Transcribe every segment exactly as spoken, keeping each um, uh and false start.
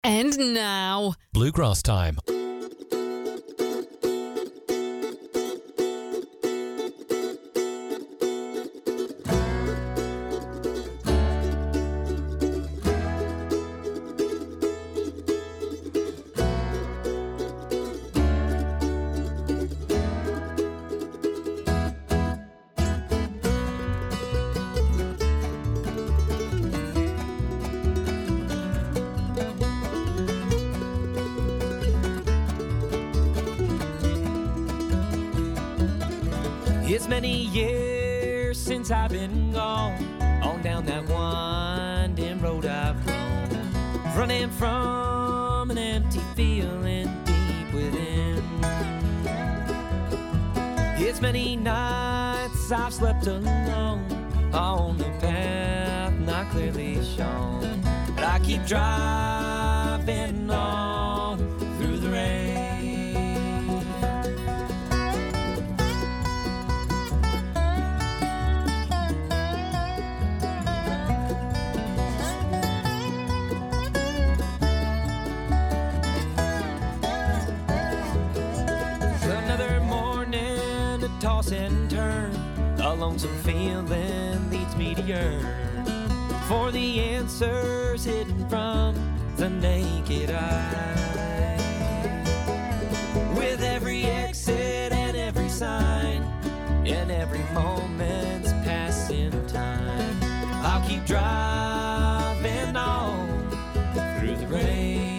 And now, Bluegrass Time. It's many years since I've been gone, on down that winding road I've roamed, running from an empty feeling deep within. It's many nights I've slept alone on the path not clearly shown, but I keep driving on through the rain. Toss and turn, a lonesome feeling leads me to yearn for the answers hidden from the naked eye. With every exit and every sign, and every moment's passing time, I'll keep driving on through the rain.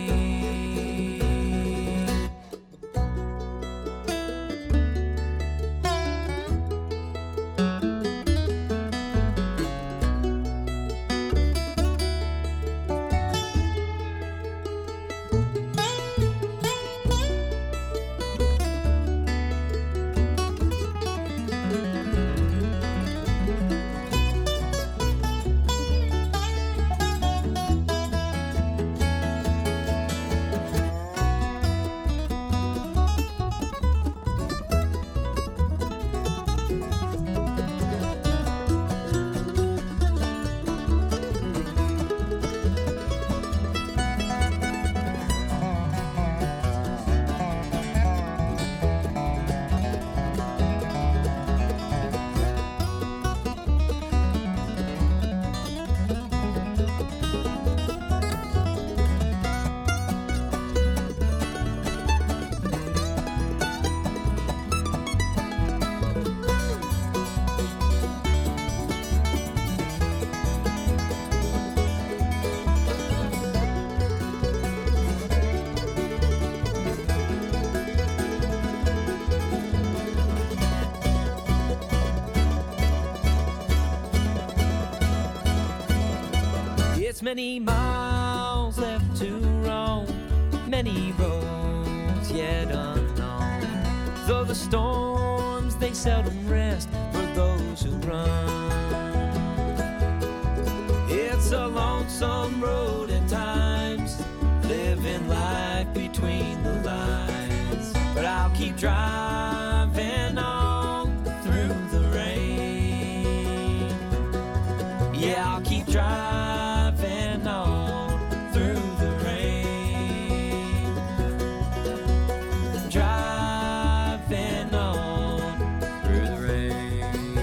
Many miles left to roam, many roads yet unknown. Though the storms, they seldom rest for those who run. It's a lonesome road at times, living life between the lines. But I'll keep driving on through the rain. Yeah, I'll keep driving on through the rain, driving on through the rain.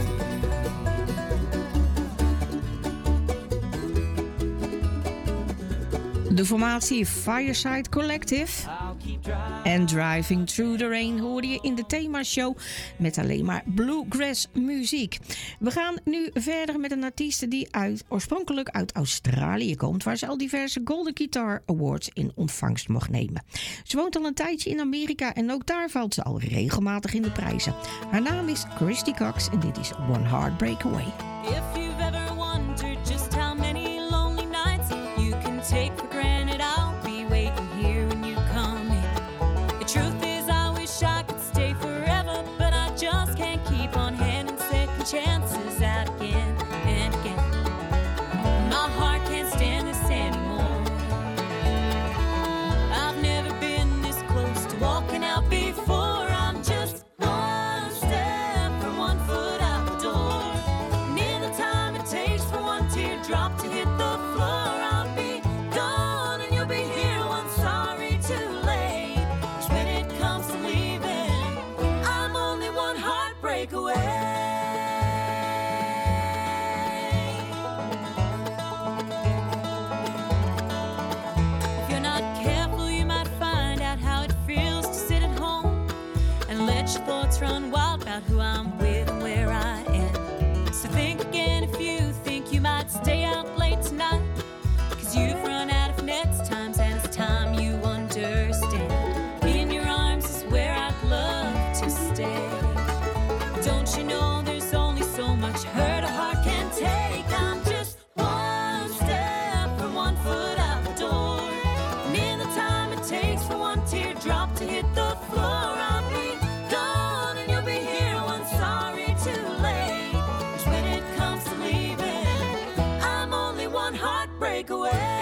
De formatie Fireside Collective en Driving Through the Rain hoorde je in de themashow met alleen maar bluegrass muziek. We gaan nu verder met een artieste die uit, oorspronkelijk uit Australië komt, waar ze al diverse Golden Guitar Awards in ontvangst mocht nemen. Ze woont al een tijdje in Amerika en ook daar valt ze al regelmatig in de prijzen. Haar naam is Christy Cox en dit is One Heartbreak Away. If you've ever wondered just how many lonely nights you can take for granted, I'll be waiting here when you come in. The truth is I wish I could stay forever, but I just can't keep on handing second chances out again and again. My heart can't stand this anymore. I've never been this close to walking out before. I'm just one step from one foot out the door. Near the time about who I'm with and where I am. So think again if you think you might stay out late tonight, 'cause you've run out of next times and it's time you understand. Me in your arms is where I'd love to stay. Don't you know there's only so much hurt a heart can take? I'm just one step from one foot out the door, and in the time it takes for one teardrop to hit the floor, I'll be gone and you'll be here one sorry too late. 'Cause when it comes to leaving, I'm only one heartbreak away.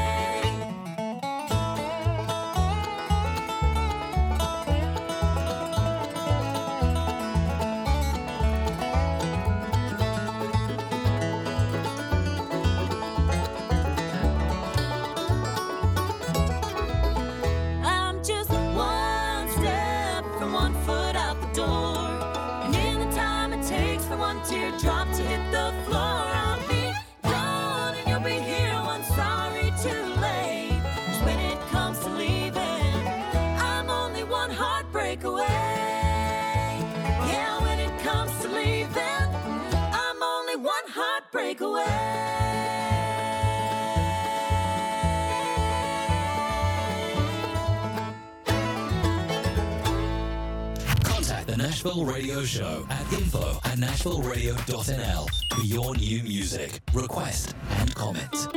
I'm just one step from one foot out the door, and in the time it takes for one teardrop to hit the floor, I'll be gone and you'll be here one sorry too late. 'Cause when it comes to leaving, I'm only one heartbreak away. Yeah, when it comes to leaving, I'm only one heartbreak away. Contact the Nashville Radio Show at info at nashville radio dot n l for your new music, request, and comment.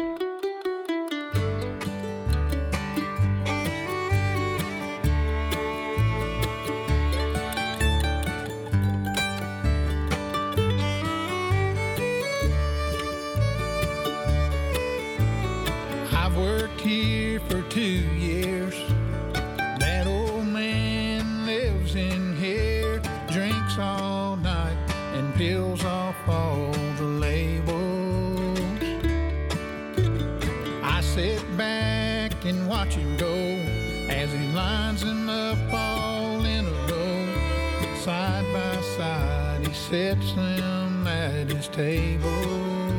I've worked here for two years. That old man lives in here, drinks all night and peels off all the labels. I sit back and watch him go as he lines them up all in a row. Side by side, he sets them at his table.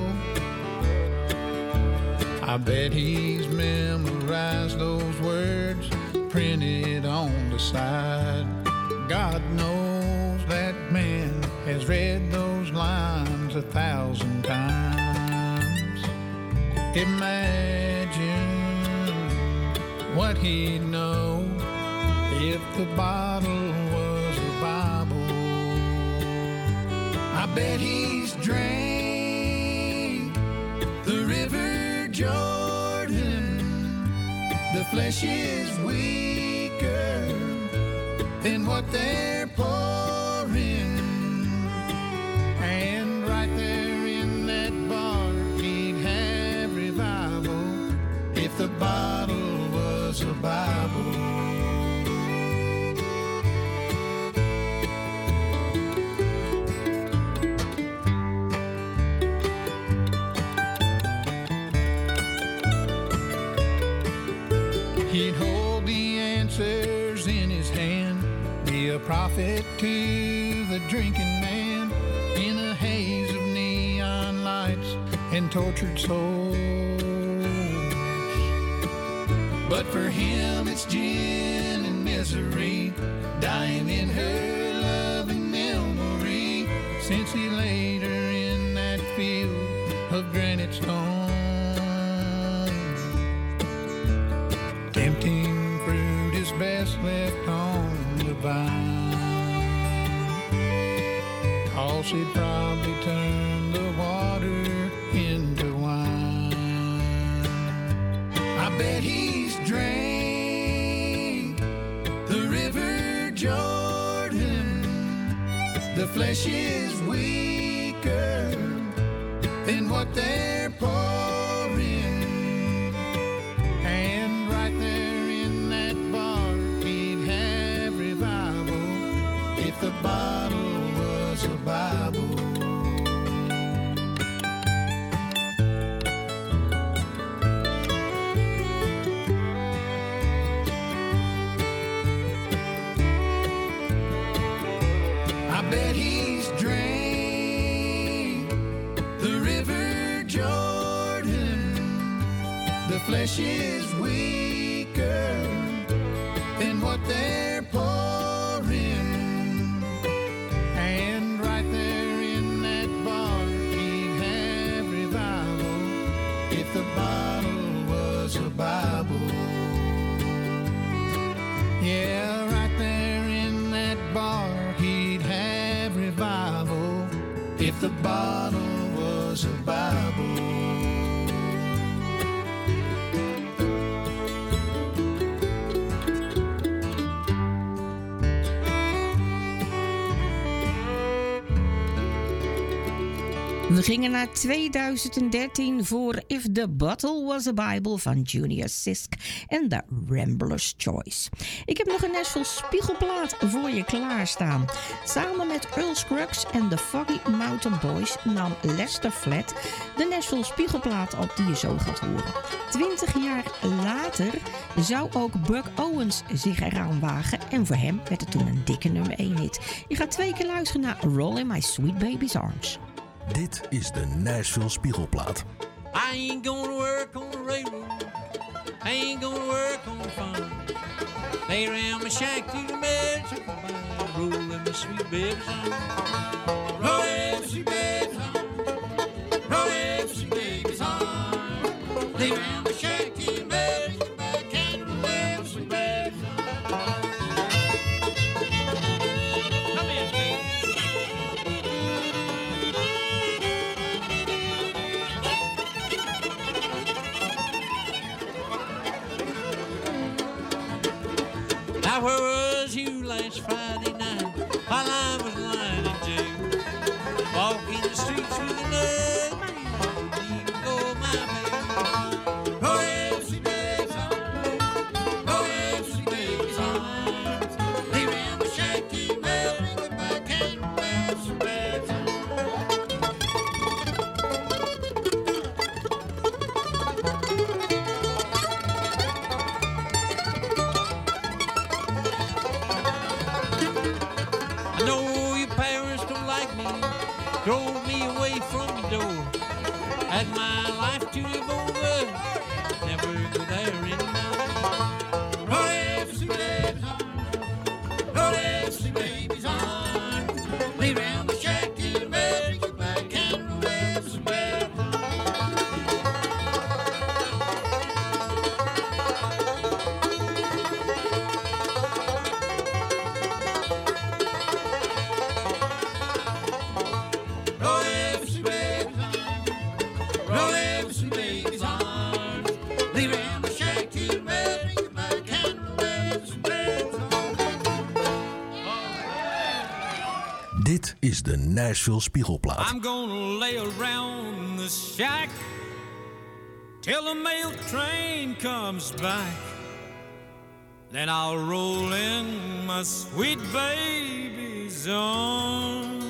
I bet he's memorized those words printed on the side. God knows that man has read those lines a thousand times. Imagine what he'd know if the bottle was a Bible. I bet he's drank the river Jordan. The flesh is weaker than what they're pouring. And right there in that bar, he'd have revival if the bottle was a Bible. He'd hold the answers in his hand, be a prophet to the drinking man, in a haze of neon lights and tortured souls. But for him it's gin and misery, dying in her loving memory, since he laid her in that field of granite stone. Tempting fruit is best left on the vine, 'cause she'd probably turn the water into wine. I bet he's drank the river Jordan. The flesh is weaker than what they're pouring. And right there in that bar, he'd have revival if the bottle was a Bible. I bet he's drank the river Jordan. The flesh is weaker than what they're pouring. And the bottle was a Bible. We gingen naar twintig dertien voor If the Bottle Was a Bible van Junior Sisk en The Rambler's Choice. Ik heb nog een Nashville spiegelplaat voor je klaarstaan. Samen met Earl Scruggs en de Foggy Mountain Boys nam Lester Flatt de Nashville spiegelplaat op die je zo gaat horen. Twintig jaar later zou ook Buck Owens zich eraan wagen en voor hem werd het toen een dikke nummer één hit. Je gaat twee keer luisteren naar Roll in My Sweet Baby's Arms. Dit is de Nashville Spiegelplaat. I ain't gonna work on the railroad. I ain't gonna work on the farm. Lay around my shack to the magic combine. Roll in my sweet baby's arms. Roll in my sweet baby's arms. Roll in my sweet baby's arms. Lay around my shack to the magic combine. Can't roll in my sweet baby's arms. Come in, baby. Now where was you last Friday night while I was lying in jail? Walking the streets with another man, didn't even go my way. Oh, yeah, sweet baby's arms. Oh, yeah, sweet baby's arms. Lay around my shack to melting goodbye, can't wear sweet baby's arms. I know your parents don't like me, drove me away from the door. Had my life to live over, never go there anymore. Oh, yeah, sweet baby's arms. Oh, yeah, sweet baby's arms. Lay around the shack till the bells get back, can't run away from sweet baby's arms. Roll in my sweet baby's arms. Roll in my sweet baby's arms. Lay around my shack till the bells get back, can't run away from sweet baby's arms. Dit is de Nashville Spiegelplaat. I'm gonna lay around the shack till the mail train comes back. Then I'll roll in my sweet baby's arms.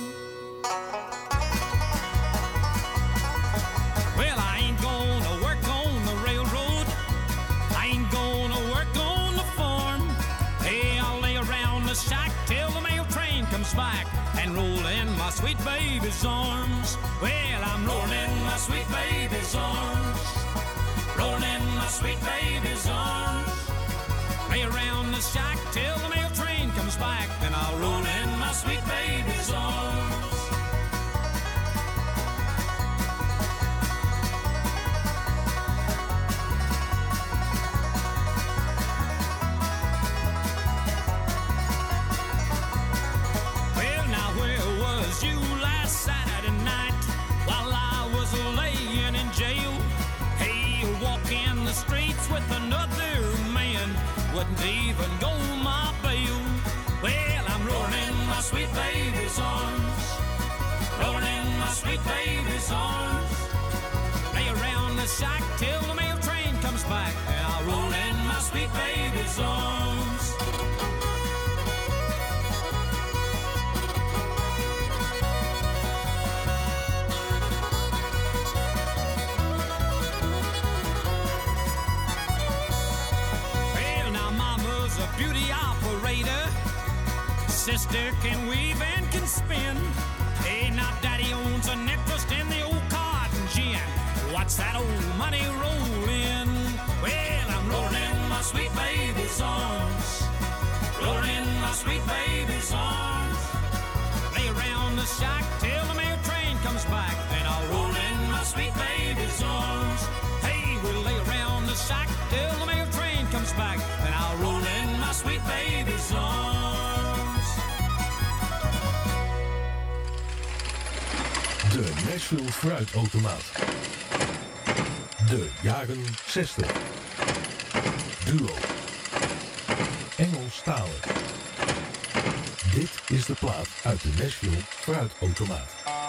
Well, I ain't gonna work on the railroad. I ain't gonna work on the farm. Hey, I'll lay around the shack till the mail train comes back and roll in my sweet baby's arms. Well, I'm rolling in my sweet baby's arms. Rolling in my sweet baby's arms. Lay around the shack till the mail train comes back, then I'll roll in my sweet baby's arms. Well, now where was you last Saturday night while I was laying in jail? Hey, walking the streets with another man wouldn't even go my bail. Well, I'm rolling in my sweet baby's arms. Rolling in my sweet baby's arms. Lay around the shack till the mail train comes back, and I'll roll in my sweet baby's arms. Well, now mama's a beauty operator. Sister can weave and can spin. Hey, now daddy owns an interest in the old cotton gin. Watch that old money roll in. Well, I'm rolling in my sweet baby's arms. Rolling in my sweet baby's arms. Lay around the shack till the mail train comes back, then I'll roll in my sweet baby's arms. Hey, we'll lay around the shack till the mail train comes back, then I'll roll in my sweet baby's arms. De Nashville Fruitautomaat. De jaren zestig. Duo. Engelstalig. Dit is de plaat uit de Nashville Fruitautomaat.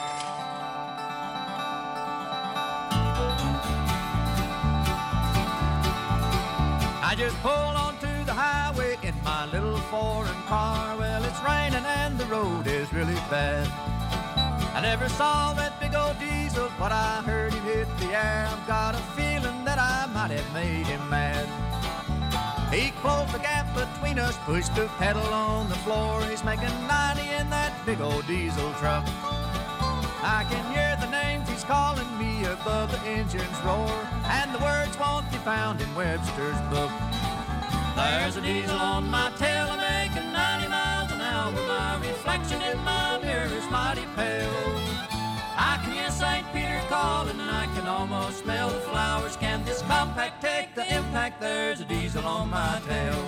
I just pulled onto the highway in my little foreign car. Well, it's raining and the road is really bad. I never saw that big old diesel, but I heard him hit the air. I've got a feeling that I might have made him mad. He closed the gap between us, pushed the pedal on the floor. He's making ninety in that big old diesel truck. I can hear the names he's calling me above the engine's roar, and the words won't be found in Webster's book. There's a diesel on my tail, I'm making ninety miles an hour. My reflection in my mirror is mighty pale. I can hear Saint Peter calling, and I can almost smell the flowers. Can this compact take the impact? There's a diesel on my tail.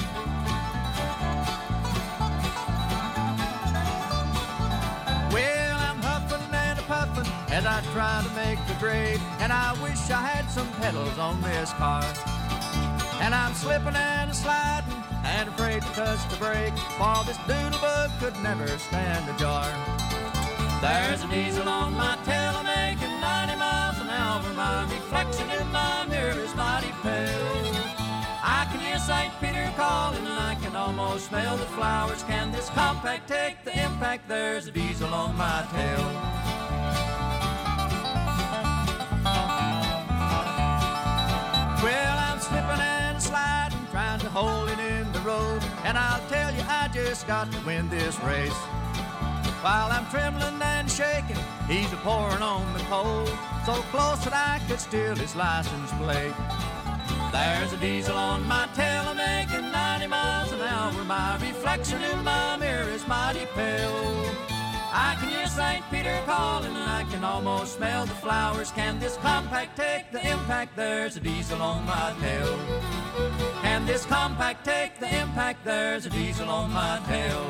Well, I'm huffing and a-puffing as I try to make the grade, and I wish I had some pedals on this car. And I'm slipping and a-sliding and afraid to touch the brake, for this doodlebug could never stand a jar. There's a diesel on my tail, I'm making ninety miles an hour. My reflection in my mirror is mighty pale. I can hear Saint Peter calling, and I can almost smell the flowers. Can this compact take the impact? There's a diesel on my tail. Well, I'm slipping and sliding, trying to hold it in the road, and I'll tell you, I just got to win this race. While I'm trembling and shaking, he's a-pouring on the coal, so close that I could steal his license plate. There's a diesel on my tail, I'm making ninety miles an hour. My reflection in my mirror is mighty pale. I can hear Saint Peter calling, and I can almost smell the flowers. Can this compact take the impact? There's a diesel on my tail. Can this compact take the impact? There's a diesel on my tail.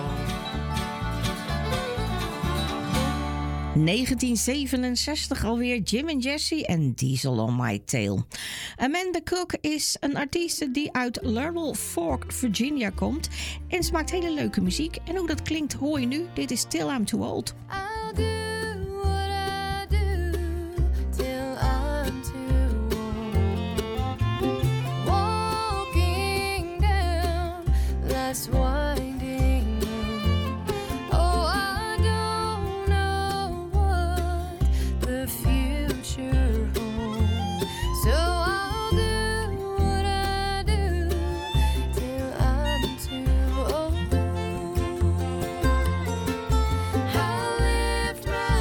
negentien zevenenzestig alweer, Jim en Jesse en Diesel on My Tail. Amanda Cook is een artieste die uit Laurel Fork, Virginia komt. En ze maakt hele leuke muziek. En hoe dat klinkt hoor je nu. Dit is Till I'm Too Old. I'll do what I do till I'm too old. Walking down life's winding road. Oh, I don't know what the future holds. So I'll do what I do till I'm too old. I lift my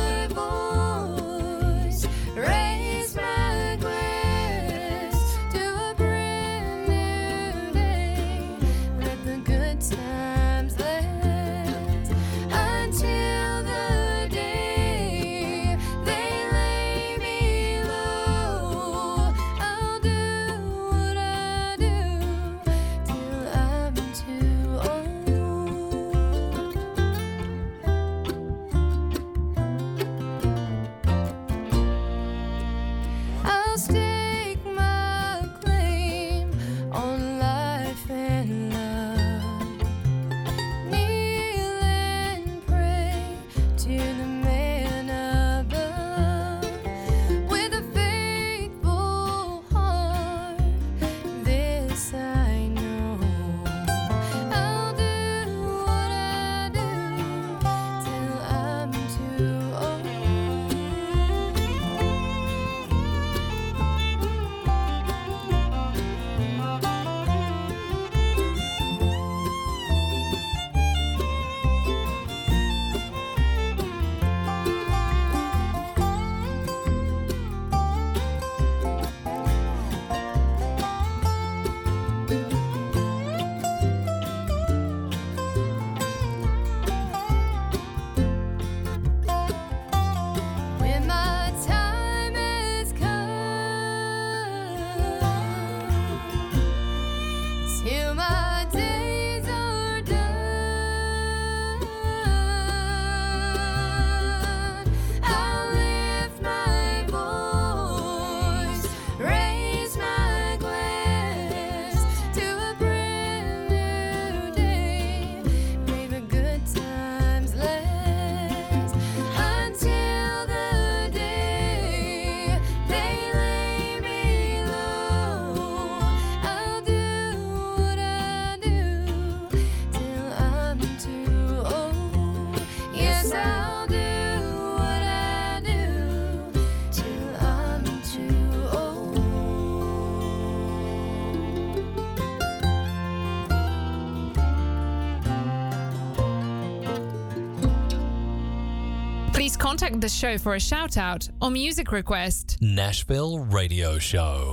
contact the show for a shout-out or music request. Nashville Radio Show.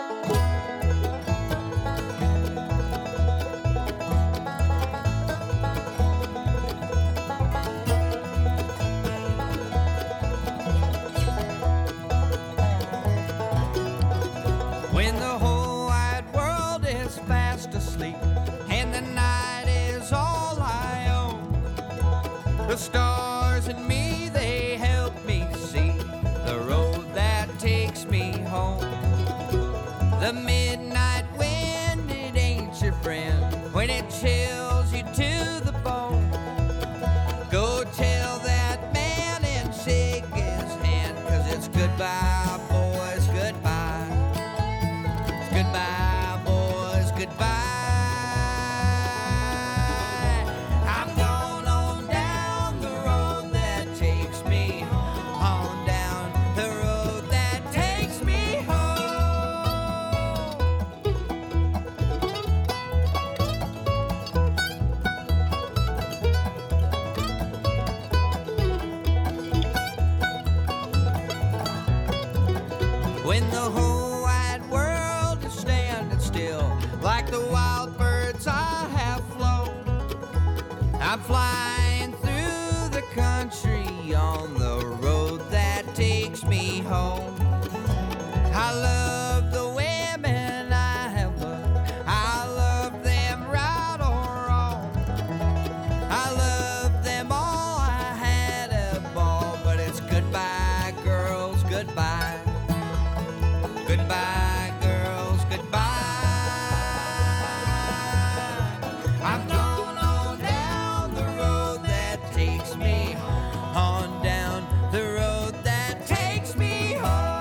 When the whole wide world is fast asleep and the night is all I own, the stars and me, they help me see the road that takes me home. The midnight wind, it ain't your friend when it chills you to the bone. Go tell that man and shake his hand, 'cause it's goodbye, boys, goodbye. Goodbye, boys, goodbye. I'm going on down the road that takes me on down the road that takes me home. When the whole wide world is standing still, like the wild birds I have flown, I'm flying through the country on the road that takes me home. I love the women I have loved, I love them right or wrong. I love them all, I had a ball, but it's goodbye, girls, goodbye. Goodbye, girls, goodbye. I'm going on down the road that takes me on down the road that takes me home.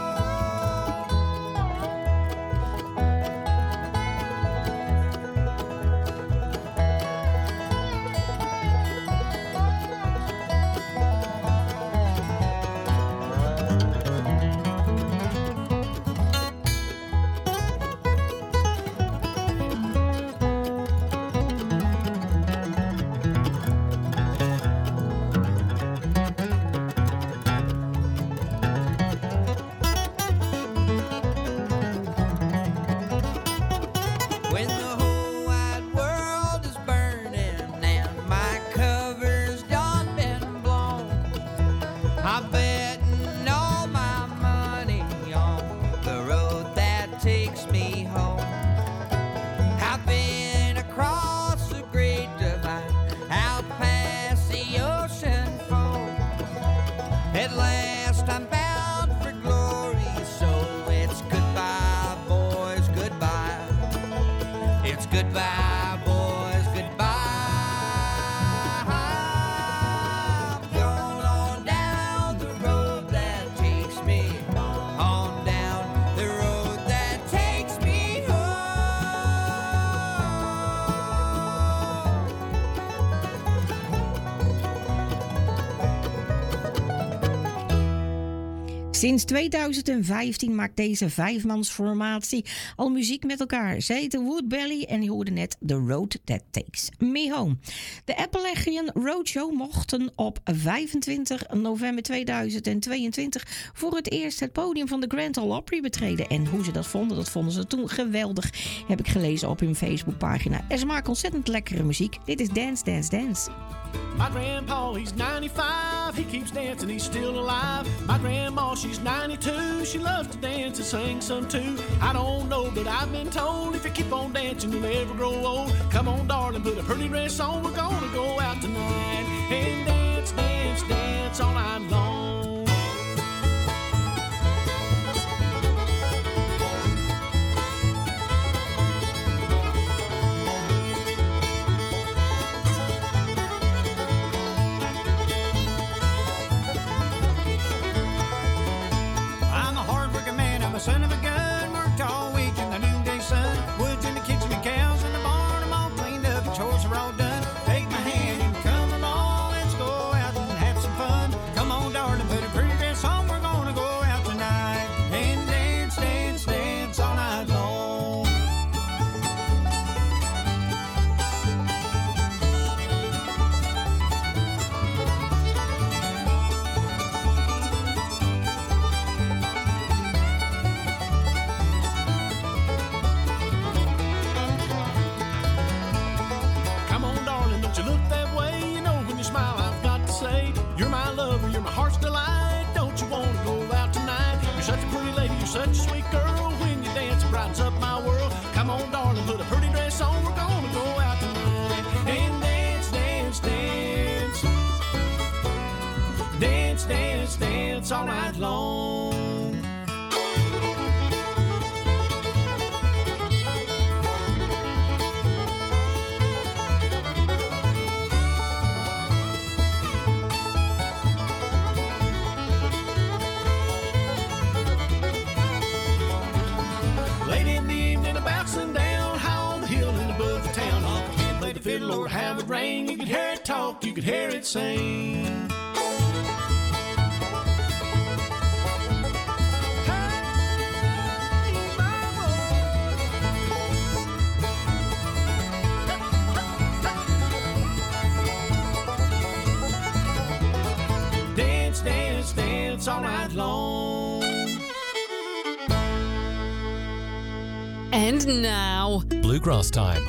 When the whole wide world is burning and my cover's done been blown, I'm betting all my money on the road that takes me home. I've been across the great divide, out past the ocean foam. At last I'm bound for glory, so it's goodbye, boys, goodbye. It's goodbye, boys, goodbye. I'm going on down the road that takes me on down the road that takes me Sinds tweeduizend vijftien maakt deze vijfmansformatie al muziek met elkaar. Ze heten Woodbelly en je hoorde net The Road That Takes Me Home. De Appalachian Roadshow mochten op vijfentwintig november tweeduizend tweeëntwintig voor het eerst het podium van de Grand Ole Opry betreden. En hoe ze dat vonden, dat vonden ze toen geweldig. Heb ik gelezen op hun Facebookpagina. En ze maken ontzettend lekkere muziek. Dit is Dance, Dance, Dance. My grandpa, he's ninety-five, he keeps dancing, he's still alive. My grandma, she's ninety-two, she loves to dance and sing some too. I don't know, but I've been told if you keep on dancing, you'll never grow old. Come on, darling, put a pretty dress on, we're gonna go out tonight and dance, dance, dance all night long. Son of a gun, worked all week in the noonday sun. Woods in the kitchen, the cows in the barn, I'm all cleaned up, the chores are all done. Take my hand and come along, let's go out and have some fun. Come on, darling, such a sweet girl. When you dance, it brightens up my world. Come on, darling, put a pretty dress on. We're gonna go out tonight and dance, dance, dance. Dance, dance, dance all night long. Fiddle or have it rain, you could hear it talk, you could hear it sing. Dance, dance, dance all night long. And now, Bluegrass Time.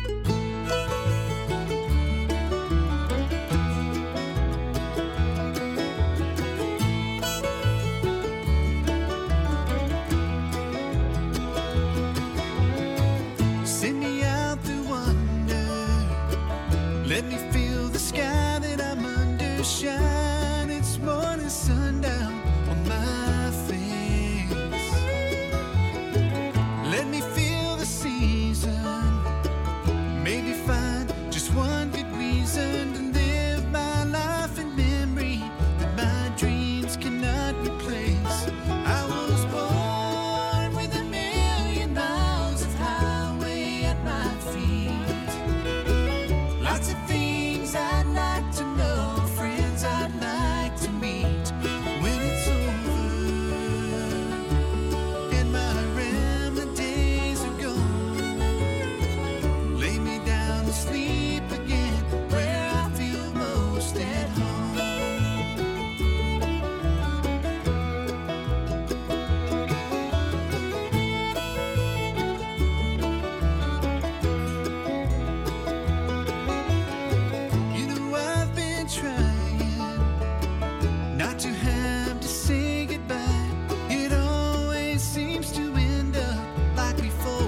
Let me feel the sky that I'm under shine. It's morning sundown on my face. Let me feel the season. Maybe find just one good reason to live my life in memory that my dreams cannot replace. I was born with a million miles of highway at my feet. Lots of things I'd like to know, friends I'd like to meet. When it's over and my rambling days are gone, lay me down to sleep again where I feel most at home. You know I've been trying not to have to say goodbye. It always seems to end up like before.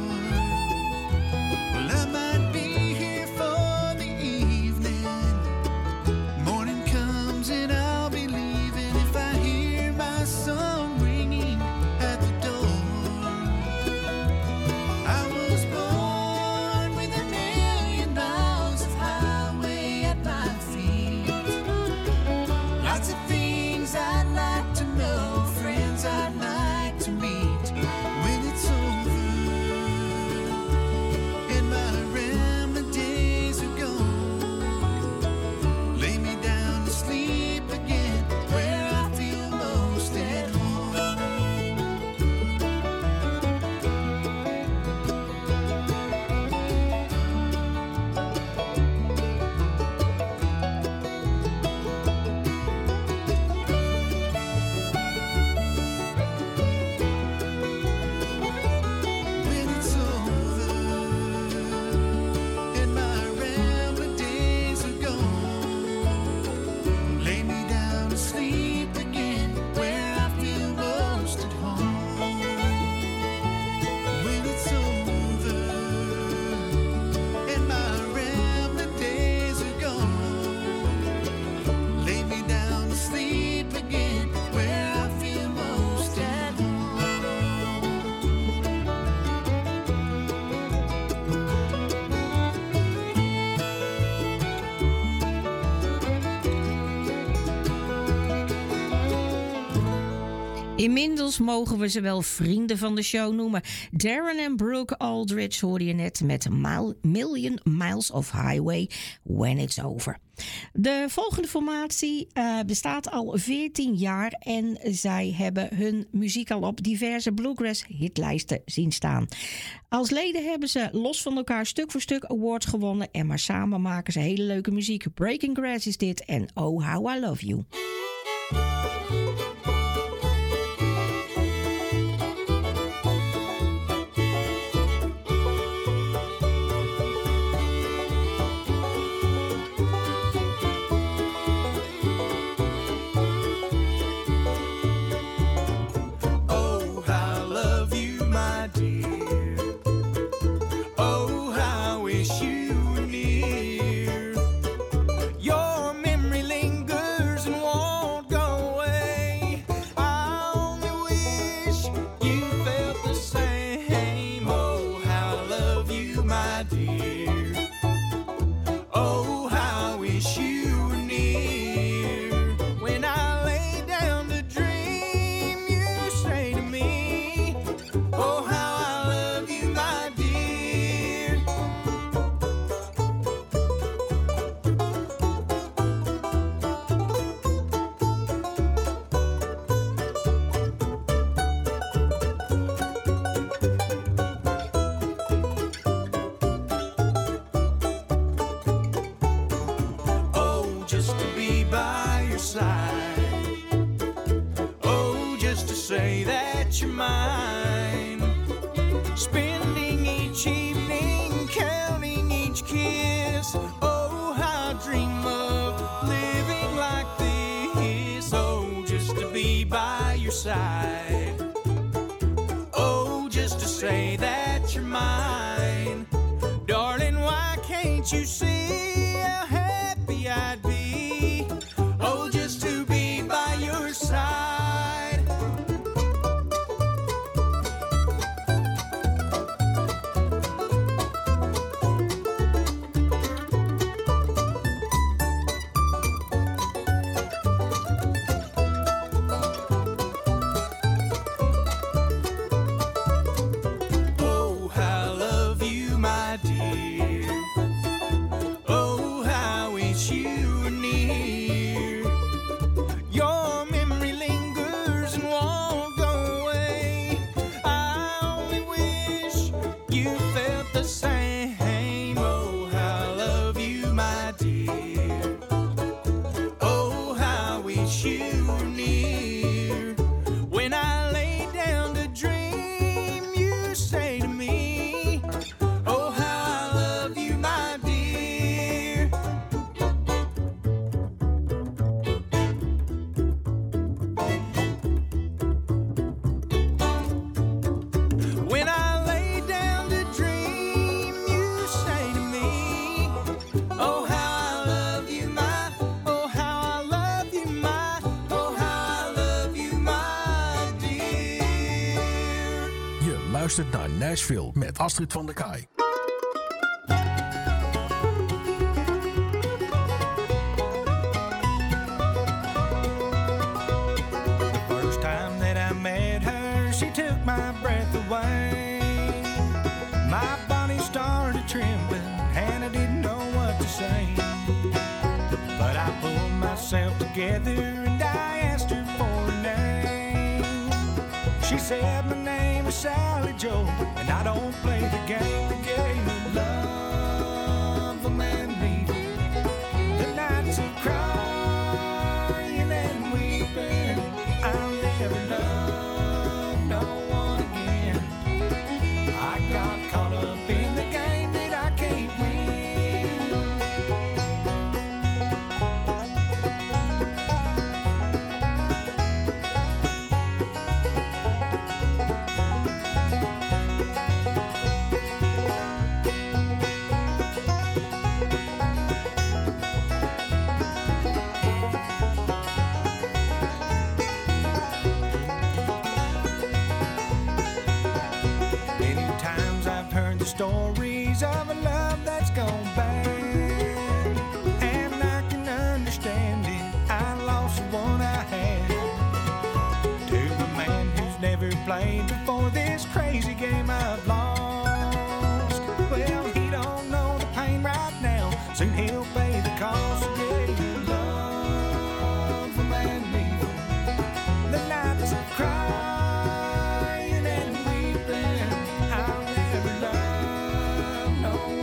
Well, I might be here for the evening. Morning comes and I'll be leaving if I hear my song ringing at the door. I was born with a million miles of highway at my feet. Lots of things I'd like to know, friends I'd like to meet. When it's over and my rambling days are gone, lay me down to sleep again where I feel most at home. When it's over and my rambling days are gone, lay me down to sleep again where I feel most at home. When it's over and my rambling days are gone, lay me down to sleep again where I feel most at home. Inmiddels mogen we ze wel vrienden van de show noemen. Darren en Brooke Aldridge hoorde je net met Mile- Million Miles of Highway When It's Over. De volgende formatie uh, bestaat al veertien jaar en zij hebben hun muziek al op diverse bluegrass hitlijsten zien staan. Als leden hebben ze los van elkaar stuk voor stuk awards gewonnen en maar samen maken ze hele leuke muziek. Breaking Grass is dit en Oh How I Love You. Oh, how dear. Oh, how I wish you were near. When I lay down to dream, you say to me, oh, how I love you, my dear. Oh, just to be by your side. Oh, just to say that you're mine. Spending each evening, counting each kiss. Oh, how I dream of living like this. Oh, just to be by your side. Oh, just to say that you're mine. Darling, why can't you see how happy I'd be? Oh, just to be by your side. Oh, how I love you, my dear. Oh, how I wish you were near. Your memory lingers and won't go away. I only wish you felt the same. Oh, how I love you, my dear. Oh, how I wish you were near. When I lay down to dream, you say to me, oh, how I love you, my dear. When I lay down to dream, you say to me, oh, how I love you, my, oh, how I love you, my, oh, how I love you, my dear. Je luistert naar Nashville met Astrid van der Kaai. First time that I met her, she took my breath away. My body started trembling, and I didn't know what to say. But I pulled myself together, and I asked her for a name. She said, my name is Sally Joe, and I don't play the game, the game of love, a man leaving. The nights of crying and weeping, I'll never love no one again. I got caught up in the game that I can't win. Many times I've heard the stories of a love that's gone bad, and I can understand it. I lost the one I had to a man who's never played before this crazy game I've lost. Well, he don't know the pain right now, soon he'll pay the cost. Yeah, love a man leaving. The nights of crying and weeping, I'll never love no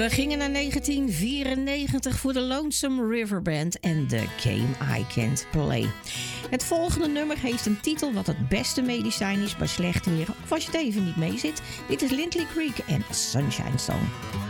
We gingen naar negentien vierennegentig voor de Lonesome River Band en The Game I Can't Play. Het volgende nummer heeft een titel wat het beste medicijn is bij slecht weer of als je het even niet mee zit. Dit is Lindley Creek en Sunshine Song.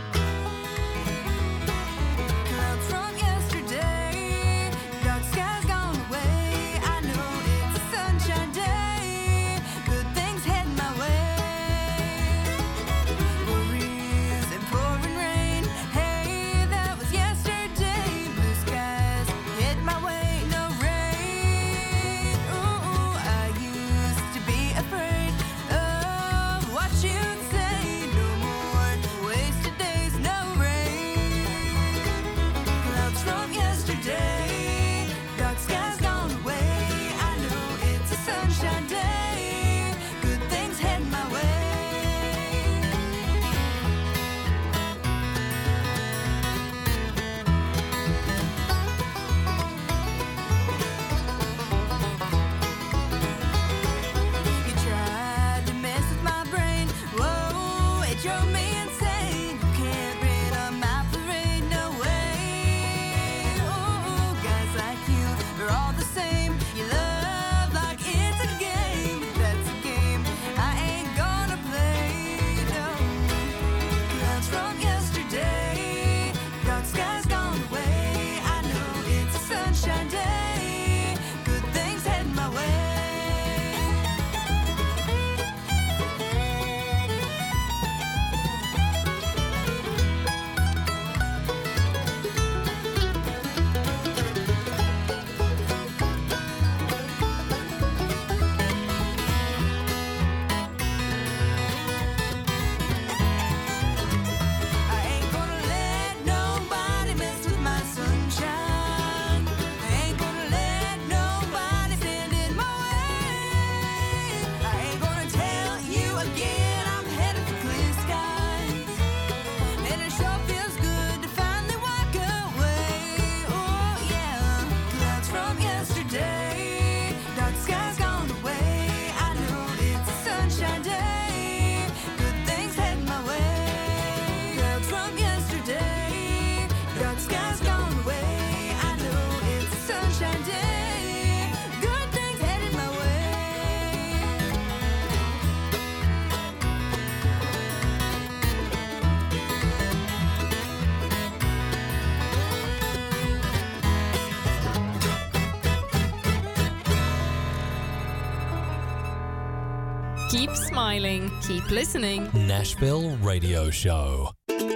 Keep smiling, keep listening. Nashville Radio Show.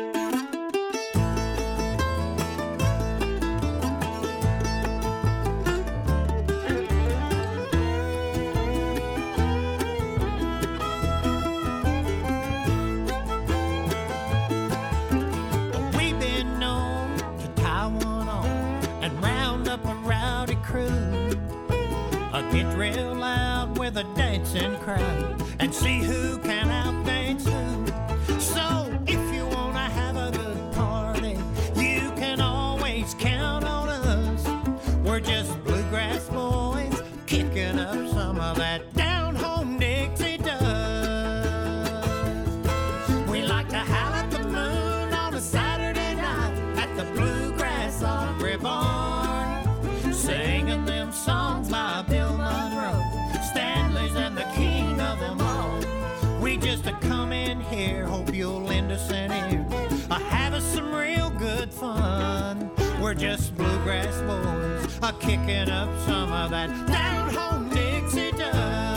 We've been known to tie one on and round up a rowdy crew. I get real loud with a dancing crowd and see who can outdance who. So if you wanna have a good party, you can always count on us. We're just bluegrass boys kicking up some of that down home Dixie dust. We like to howl at the moon on a Saturday night at the Bluegrass Opry Barn, singing them songs by Bill Monroe, Stanley's and the king of them all. We just a come in here, hope you'll lend us an ear, a have us some real good fun. We're just bluegrass boys, a kicking up some of that down home Dixie dust.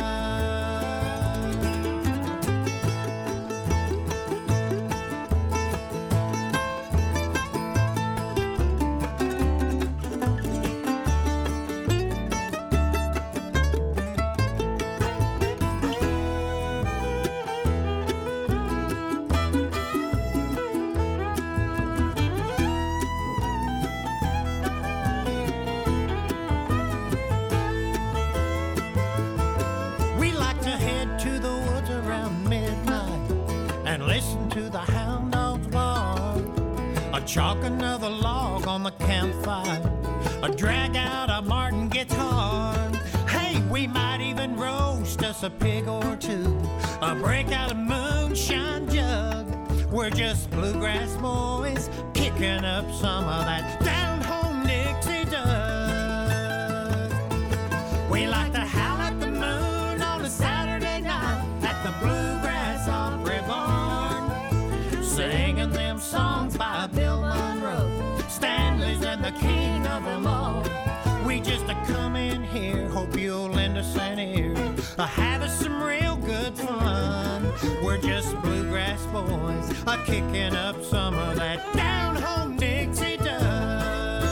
Chalk another log on the campfire, or drag out a Martin guitar. Hey, we might even roast us a pig or two, or break out a moonshine jug. We're just bluegrass boys kicking up some of that down home Dixie dust. We like to howl at the moon on a Saturday night at the Bluegrass Opry Barn, singing them songs by Bill Monroe, Stanley's and the king of them all. We just a come in here, hope you'll lend us an ear, uh, have us some real good fun. We're just bluegrass boys, uh, kicking up some of that down home Dixie dust.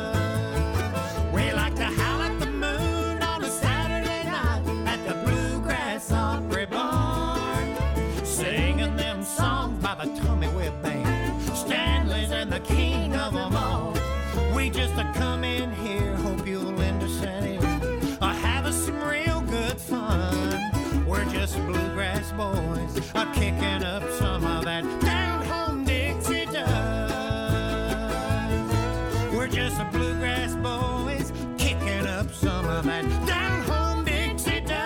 We like to howl at the moon on a Saturday night at the Bluegrass Opry Barn, singing them songs by the Tommy Webb Band, Stanley's and the king of them all. We just a come in here, hope you'll lend us an ear, uh, have us some real good fun. We're just bluegrass boys, uh, kicking up some of that down home Dixie dust. We're just a bluegrass boys, kicking up some of that down home Dixie dust.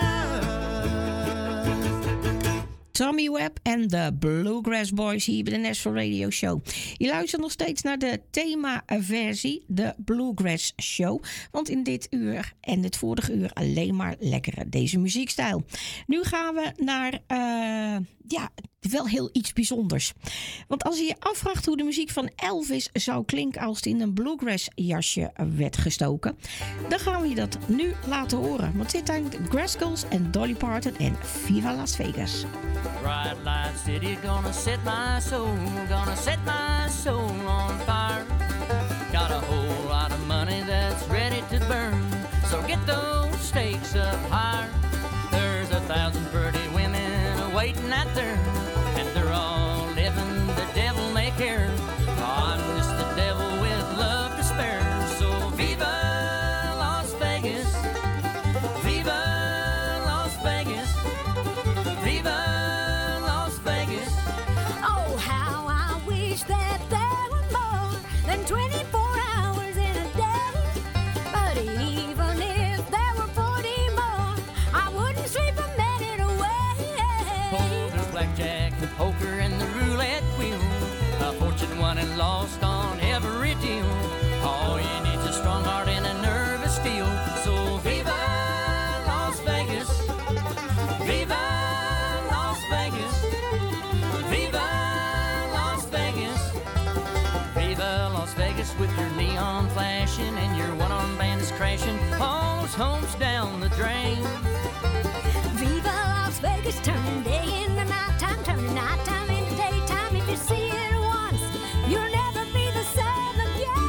Tommy Webb en de Bluegrass Boys hier bij de Nashville Radio Show. Je luistert nog steeds naar de themaversie, de Bluegrass Show. Want in dit uur en het vorige uur alleen maar lekkere deze muziekstijl. Nu gaan we naar, uh, ja, wel heel iets bijzonders. Want als je je afvraagt hoe de muziek van Elvis zou klinken als het in een bluegrass jasje werd gestoken, dan gaan we je dat nu laten horen. Want dit zijn de Graskels en Dolly Parton en Viva Las Vegas. Bright light city, gonna set my soul, gonna set my soul on fire. Got a whole lot of money that's ready to burn, so get those stakes up higher. There's a thousand pretty women waiting out there, and they're all living the devil may care. I'm just the devil with love to spare, so viva Las Vegas, viva Las Vegas, viva Las Vegas. Oh, how I wish that there were more than twenty-four hours in a day. But even if there were forty more, I wouldn't sweep a minute away. Oh, there's blackjack, the poker, and the roulette wheel. A fortune won and lost on every deal. All you need's a strong heart and a nervous feel. So viva Las Vegas, viva Las Vegas, viva Las Vegas, viva Las Vegas with your neon flashing and your one-arm band is crashing. All those homes down the drain. Viva Las Vegas, turning day into nighttime, turning nighttime into daytime. If you see it once, you'll never be the same again.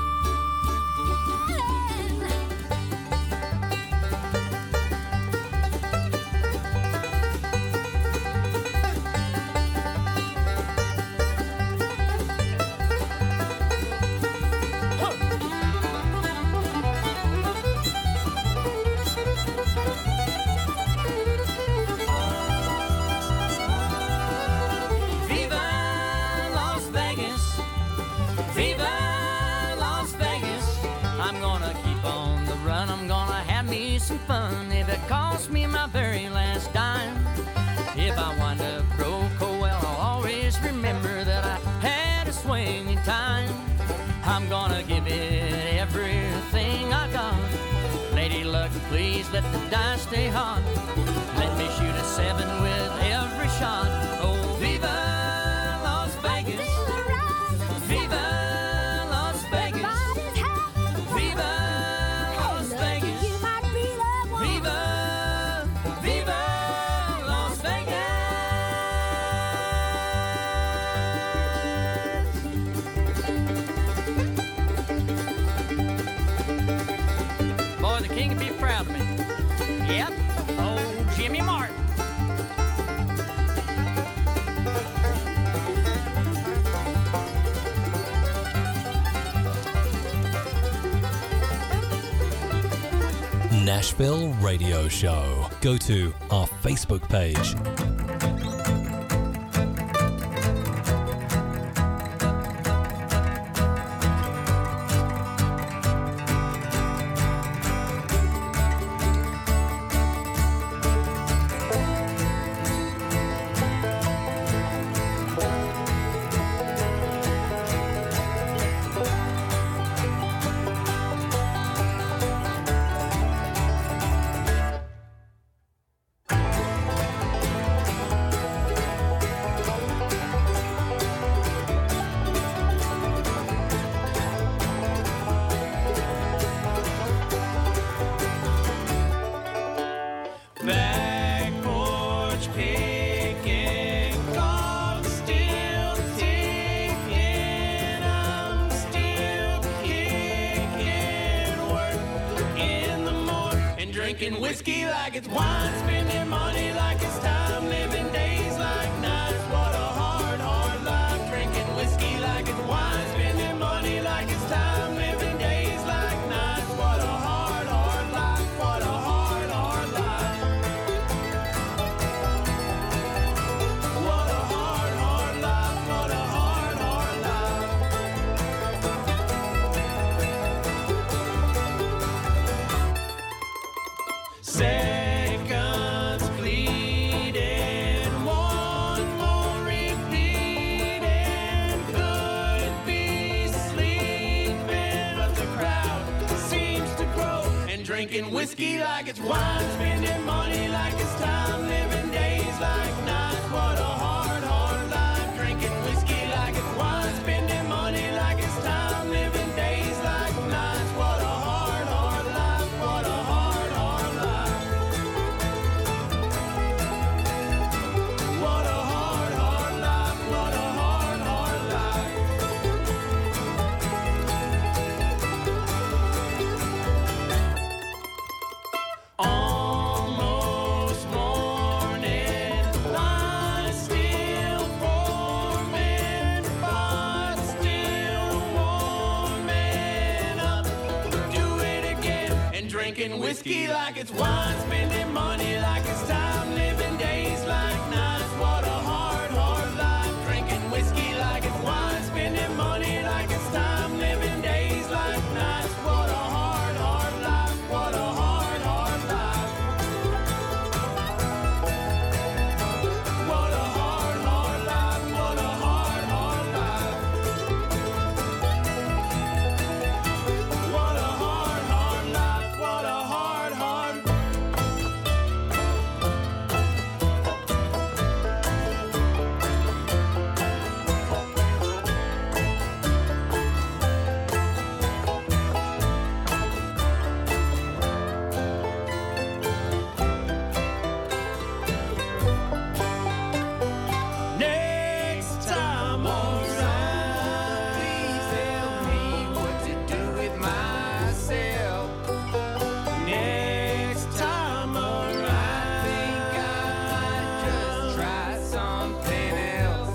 Viva Las Vegas, viva Las Vegas. I'm gonna keep on the run, I'm gonna have me some fun. If it costs me my very last dime, if I wind up broke, oh well, I'll always remember that I had a swinging time. I'm gonna give it everything I got. Lady Luck, please let the dice stay hot. Let me shoot a seven with every shot. Oh, viva Las Vegas, viva Las Vegas, viva Las Vegas, viva, viva Las Vegas. Boy, the king would be proud of me. Yep, old Jimmy Martin. Nashville Radio Show. Go to our Facebook page. drinking whiskey like it's wine, spending money like it's time, living days like nights. What a hard, hard life. Drinking whiskey like it's wine, spending money like it's time, living days like nights. What a hard, hard life. What a hard, hard life. What a hard, hard life. What a hard, hard life. Seconds fleeting, one more repeating. Could be sleeping, but the crowd seems to grow. And drinking whiskey like it's wine, spending money like it's time, living days like nights. What a hard, hard life. Drinking whiskey like it's wine, spending money like it's time, living days like nights. What a hard, hard life. What a hard, hard life. What a hard, hard life. What a hard, hard life. Almost morning, light still forming, but still warming up. Do it again. And drinking whiskey like it's wine, spending money like it's time, living days like nights. What a hard, hard life. Drinking whiskey like it's wine, spending money like it's time, living days like nights. What a hard, hard life. What a hard, hard life. What a hard, hard life. What a hard, hard life. What a hard, hard life. What a hard, hard. Next time around, please tell me what to do with myself. Next time around, I think I might just try something else.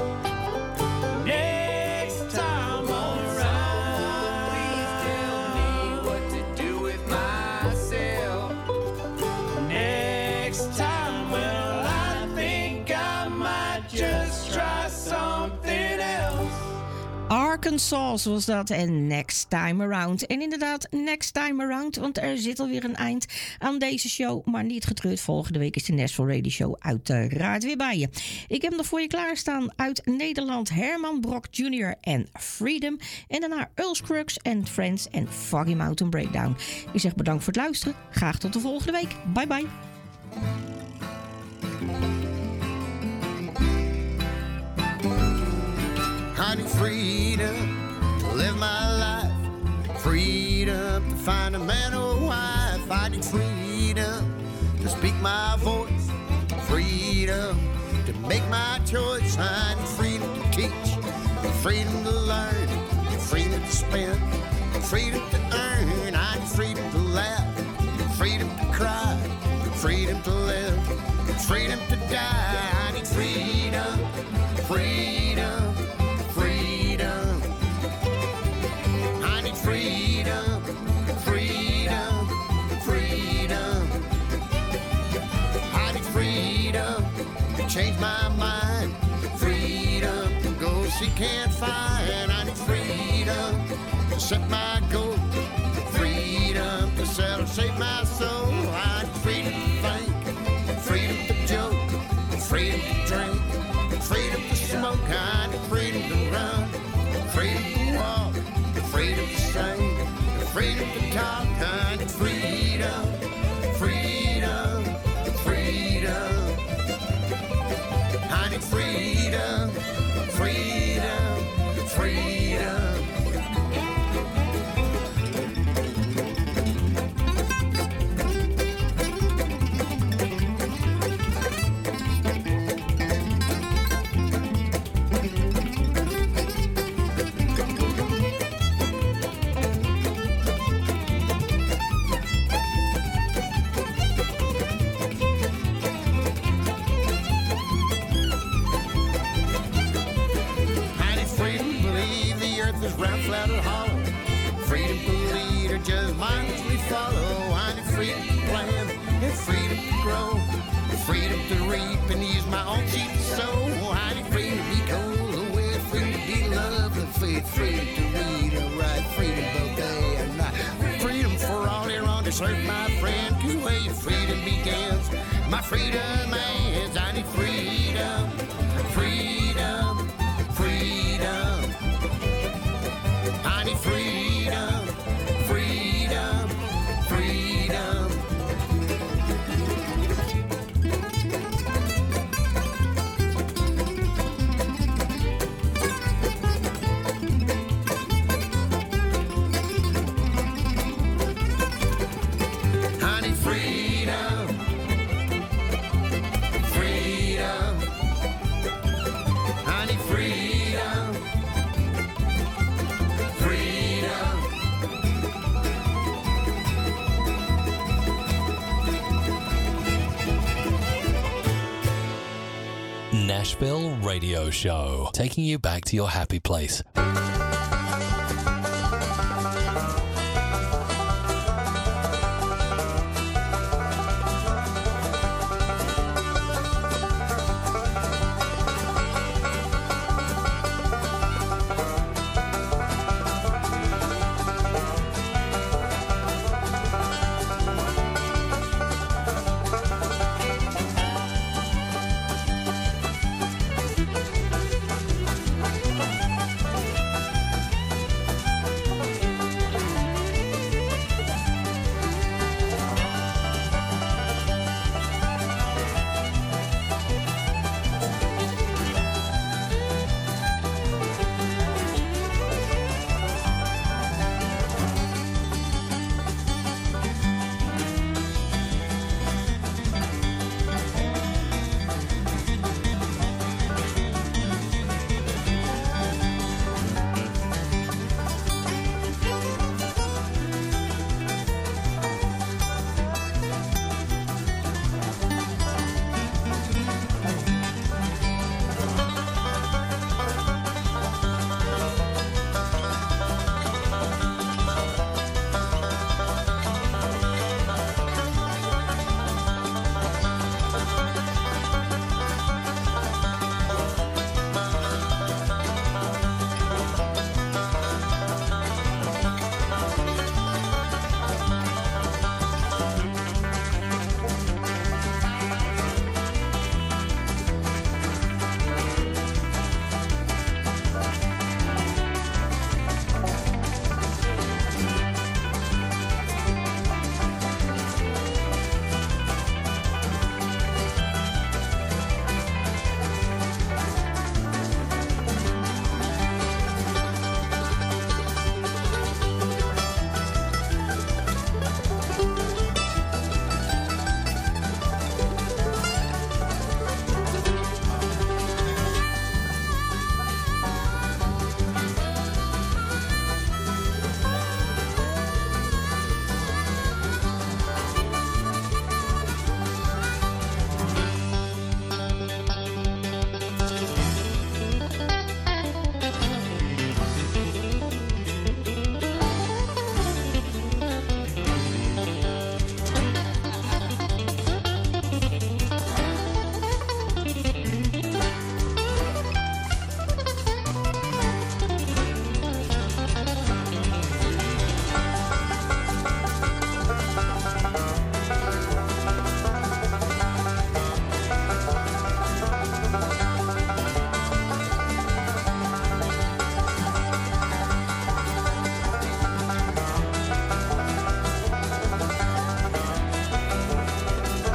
Next time around, please tell me what to do with myself. Next time, well, I think I might just try something else. Arkansas was dat en Next Time Around. En inderdaad, Next Time Around, want er zit alweer een eind aan deze show. Maar niet getreurd, volgende week is de Nashville Radio Show uiteraard weer bij je. Ik heb nog voor je klaarstaan uit Nederland Herman Brock junior en Freedom. En daarna Earl Scruggs and Friends en Foggy Mountain Breakdown. Ik zeg bedankt voor het luisteren. Graag tot de volgende week. Bye bye. I need freedom to live my life, freedom to find a man or wife. I need freedom to speak my voice, freedom to make my choice. I need freedom to teach, freedom to learn, freedom to spend, freedom to earn. I need freedom to laugh, freedom to cry, freedom to live, freedom to die. I need freedom, freedom, freedom. I need freedom, freedom, freedom. I need freedom to change my mind, freedom to go she can't find. I need freedom to set my goal, freedom to settle, save my soul. I need freedom to think, freedom to joke, freedom to drink, freedom to smoke. I need freedom to run, freedom to walk, freedom to sing, freedom to talk. I need freedom, freedom, freedom. I need freedom, freedom, freedom. battle hollow. Freedom to lead or just mindlessly follow. I need freedom to plan and freedom to grow. Freedom to reap and use my own seed to sow. I need freedom to be cold away, freedom to be loved and faith. Freedom to read and write, freedom both day and night. Freedom for all here on this earth, my friend. Cause where your freedom begins, my freedom ends. I need freedom, freedom, freedom. I need freedom, freedom, freedom. I need freedom, freedom. I need freedom, freedom. Nashville Radio Show, taking you back to your happy place.